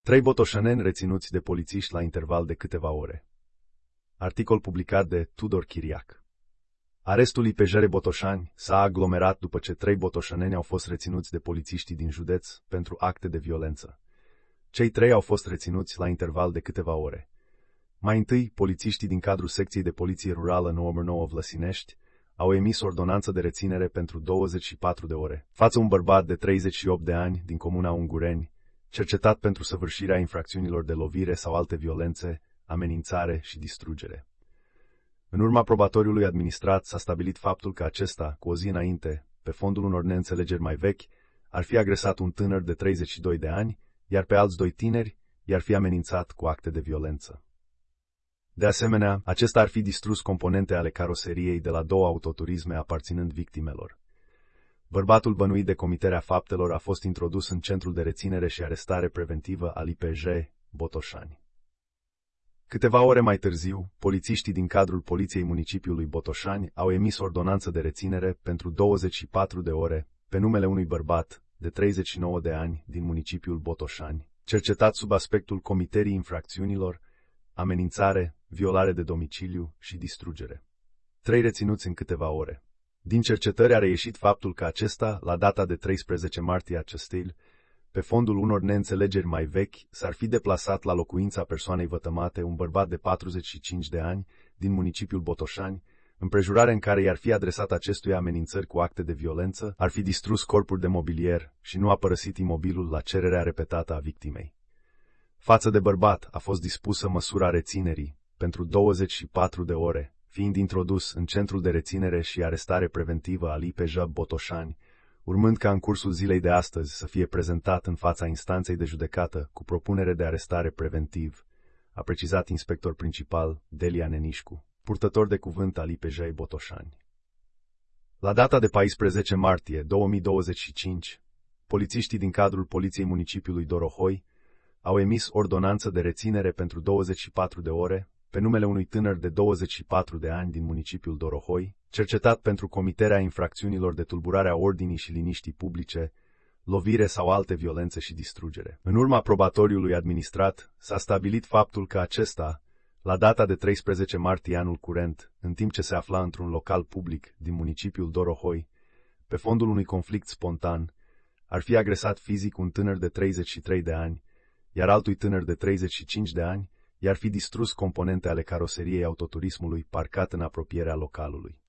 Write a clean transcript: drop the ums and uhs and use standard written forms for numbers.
3 botoșaneni reținuți de polițiști la interval de câteva ore. Articol publicat de Tudor Chiriac. Arestul IPJ Botoșani s-a aglomerat după ce 3 botoșaneni au fost reținuți de polițiștii din județ pentru acte de violență. Cei 3 au fost reținuți la interval de câteva ore. Mai întâi, polițiștii din cadrul secției de poliție rurală nr. 9 Vlăsinești au emis ordonanță de reținere pentru 24 de ore față un bărbat de 38 de ani din comuna Ungureni, cercetat pentru săvârșirea infracțiunilor de lovire sau alte violențe, amenințare și distrugere. În urma probatoriului administrat s-a stabilit faptul că acesta, cu o zi înainte, pe fondul unor neînțelegeri mai vechi, ar fi agresat un tânăr de 32 de ani, iar pe alți 2 tineri i-ar fi amenințat cu acte de violență. De asemenea, acesta ar fi distrus componente ale caroseriei de la 2 autoturisme aparținând victimelor. Bărbatul bănuit de comiterea faptelor a fost introdus în centrul de reținere și arestare preventivă al IPJ Botoșani. Câteva ore mai târziu, polițiștii din cadrul Poliției Municipiului Botoșani au emis ordonanță de reținere pentru 24 de ore pe numele unui bărbat de 39 de ani din municipiul Botoșani, cercetat sub aspectul comiterii infracțiunilor, amenințare, violare de domiciliu și distrugere. 3 reținuți în câteva ore. Din cercetări a reieșit faptul că acesta, la data de 13 martie acestei, pe fondul unor neînțelegeri mai vechi, s-ar fi deplasat la locuința persoanei vătămate un bărbat de 45 de ani din municipiul Botoșani, împrejurare în care i-ar fi adresat acestuia amenințări cu acte de violență, ar fi distrus corpuri de mobilier și nu a părăsit imobilul la cererea repetată a victimei. Față de bărbat a fost dispusă măsura reținerii pentru 24 de ore, fiind introdus în centrul de reținere și arestare preventivă al IPJ Botoșani, urmând ca în cursul zilei de astăzi să fie prezentat în fața instanței de judecată cu propunere de arestare preventiv, a precizat inspector principal Delia Nenișcu, purtător de cuvânt al IPJ Botoșani. La data de 14 martie 2025, polițiștii din cadrul Poliției Municipiului Dorohoi au emis ordonanță de reținere pentru 24 de ore pe numele unui tânăr de 24 de ani din municipiul Dorohoi, cercetat pentru comiterea infracțiunilor de tulburare a ordinii și liniștii publice, lovire sau alte violențe și distrugere. În urma probatoriului administrat, s-a stabilit faptul că acesta, la data de 13 martie anul curent, în timp ce se afla într-un local public din municipiul Dorohoi, pe fondul unui conflict spontan, ar fi agresat fizic un tânăr de 33 de ani, iar altui tânăr de 35 de ani, i-ar fi distrus componente ale caroseriei autoturismului parcat în apropierea localului.